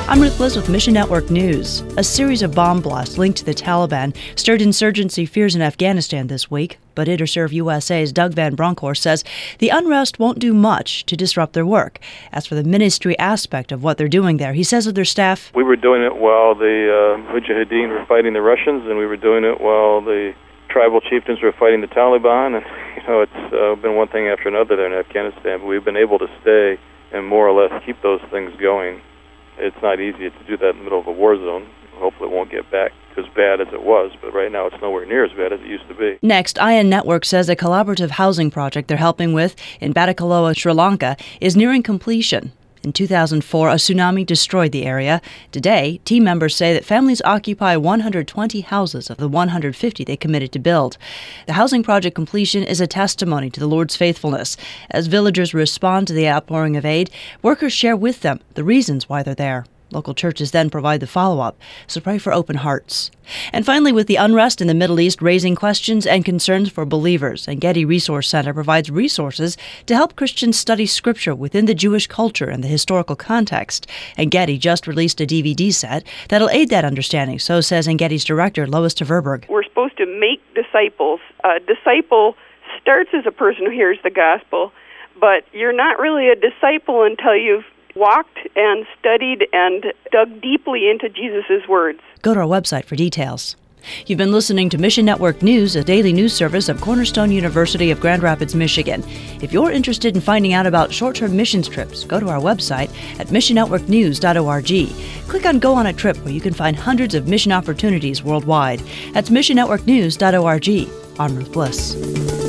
I'm Ruth Bliss with Mission Network News. A series of bomb blasts linked to the Taliban stirred insurgency fears in Afghanistan this week, but InterServe USA's Doug Van Bronckhorst says the unrest won't do much to disrupt their work. As for the ministry aspect of what they're doing there, he says of their staff, "We were doing it while the Mujahideen were fighting the Russians, and we were doing it while the tribal chieftains were fighting the Taliban, and it's been one thing after another there in Afghanistan, but we've been able to stay and more or less keep those things going. It's not easy to do that in the middle of a war zone. Hopefully it won't get back as bad as it was, but right now it's nowhere near as bad as it used to be." Next, IN Network says a collaborative housing project they're helping with in Batticaloa, Sri Lanka, is nearing completion. In 2004, a tsunami destroyed the area. Today, team members say that families occupy 120 houses of the 150 they committed to build. The housing project completion is a testimony to the Lord's faithfulness. As villagers respond to the outpouring of aid, workers share with them the reasons why they're there. Local churches then provide the follow-up, so pray for open hearts. And finally, with the unrest in the Middle East raising questions and concerns for believers, Engedi Resource Center provides resources to help Christians study Scripture within the Jewish culture and the historical context. Engedi just released a DVD set that'll aid that understanding, so says Engedi's director, Lois Tverberg. We're supposed to make disciples. A disciple starts as a person who hears the gospel, but you're not really a disciple until you've walked and studied and dug deeply into Jesus' words. Go to our website for details. You've been listening to Mission Network News, a daily news service of Cornerstone University of Grand Rapids, Michigan. If you're interested in finding out about short-term missions trips, go to our website at missionnetworknews.org. Click on Go on a Trip, where you can find hundreds of mission opportunities worldwide. That's missionnetworknews.org. I'm Ruth Bliss.